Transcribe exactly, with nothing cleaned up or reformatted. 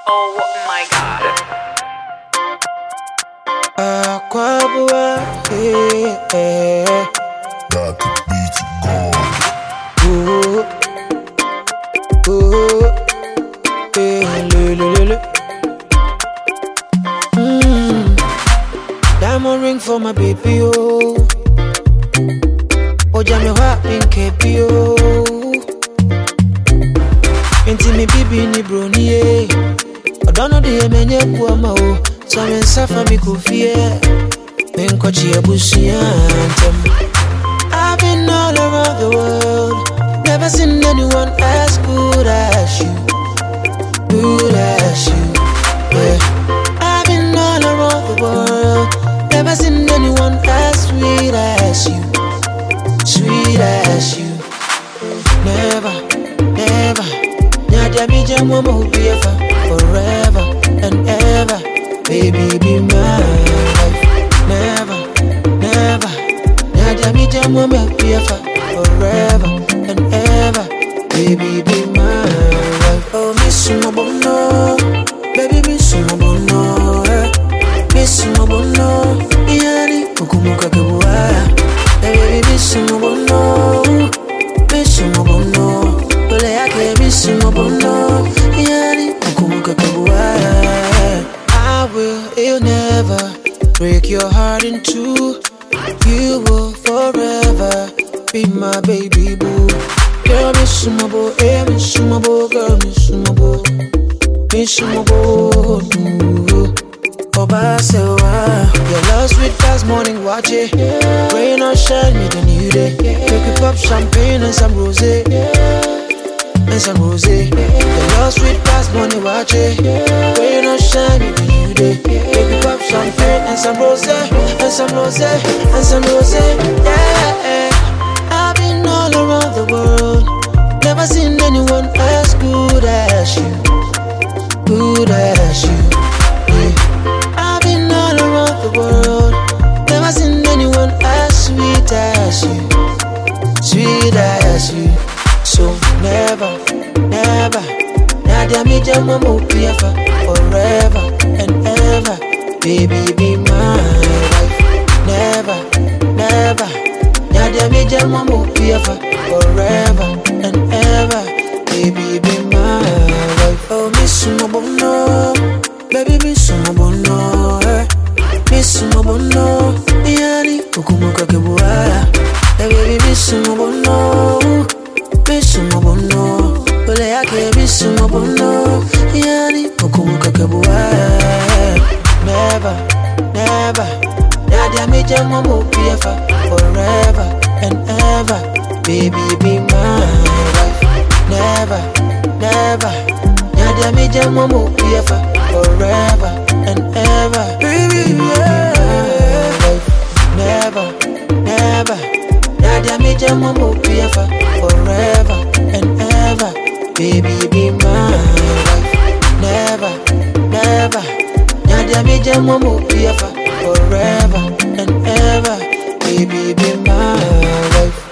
Oh my god. Aquabua, yeah, yeah. Got the beat going. Ooh, ooh, yeah, le, le, le, le. Mm. Diamond ring for my baby, oh. Oh, jammy hot pink cape, oh. Inti mi bibi ni brony, yeah. I don't know the menye kuama, oh. So I'm in suffer me kufie. Men kochi abusi antem. I've been all around the world, never seen anyone as good as you, good as you, yeah. I've been all around the world, never seen anyone as sweet as you, sweet as you. Never, never, Nadia mi jamo mo be forever and ever, baby be my life. Never, never, Nadia mi jamo mo be forever and ever, baby be my life. Oh, miss my bono, baby miss my bono, miss my bono, yani kukumuka kebuwa, baby miss my bono, miss my bono, ole yake miss my bono, yani kukumuka kebuwa. I will, you'll never break your heart in two. You will forever be my baby boo. Girl, miss my boy, eh, miss my boy, girl, miss my boy, miss my boy. Oba sewa, your love sweet past morning watch it. Rain or shine, me the new day. Make you pop champagne and some rosé, and some rosé. Your love sweet past morning watch it. Rain or shine, me the new day. Make you pop champagne and some rosé, and some rosé, and some rosé. Yeah, I've been all around the world, never seen anyone as good as you, good as you. I've been all around the world, never seen anyone as sweet as you, sweet as you. So never, never, Nadia mi jamo mo be forever and ever, baby be my wife. Never, never, Nadia mi jamo mo be forever and ever, baby be my wife. Oh, miss my bono, baby miss my bono, eh. Miss my bono, yani kukumuka kebuwa, eh, baby miss my bono, miss my bono, ole yake miss my bono, yani kukumuka kebuwa. Never, never, Nadia mi jamo mo be forever and ever, baby be my wife. Never, never, Nadia mi jamo mo be forever and ever, baby be my wife. Never, never, Nadia mi jamo mo be forever and ever, baby be my wife. Never, never, Nadia mi jamo mo be forever and ever, baby be my wife.